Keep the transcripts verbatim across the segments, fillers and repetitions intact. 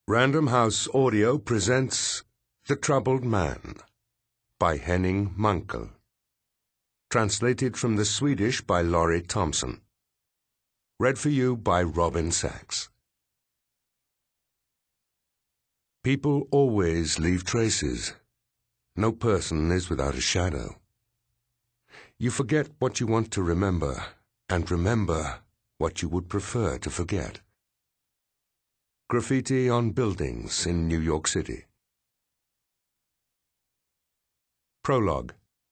Random House Audio presents The Troubled Man by Henning Mankell. Translated from the Swedish by Laurie Thompson. Read for you by Robin Sachs. People always leave traces. No person is without a shadow. You forget what you want to remember, and remember what you would prefer to forget. Graffiti on buildings in New York City. Prologue.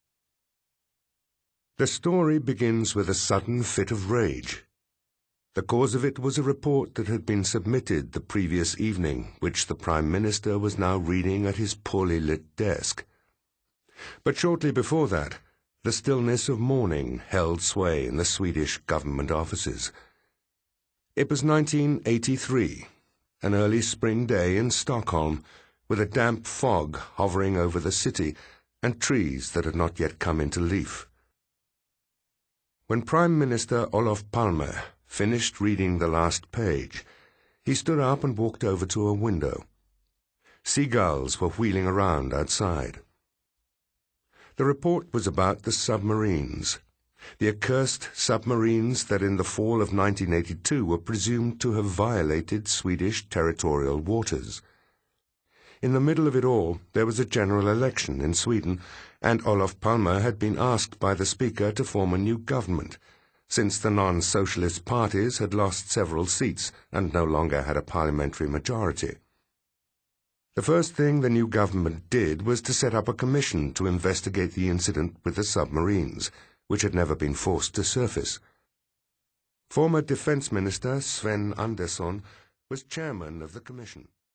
The story begins with a sudden fit of rage. The cause of it was a report that had been submitted the previous evening, which the Prime Minister was now reading at his poorly lit desk. But shortly before that, the stillness of morning held sway in the Swedish government offices. It was nineteen eighty-three. An early spring day in Stockholm, with a damp fog hovering over the city and trees that had not yet come into leaf. When Prime Minister Olof Palme finished reading the last page, he stood up and walked over to a window. Seagulls were wheeling around outside. The report was about the submarines. The accursed submarines that in the fall of nineteen eighty-two were presumed to have violated Swedish territorial waters. In the middle of it all, there was a general election in Sweden, and Olof Palme had been asked by the Speaker to form a new government, since the non-socialist parties had lost several seats and no longer had a parliamentary majority. The first thing the new government did was to set up a commission to investigate the incident with the submarines, which had never been forced to surface. Former Defense Minister Sven Andersson was chairman of the commission.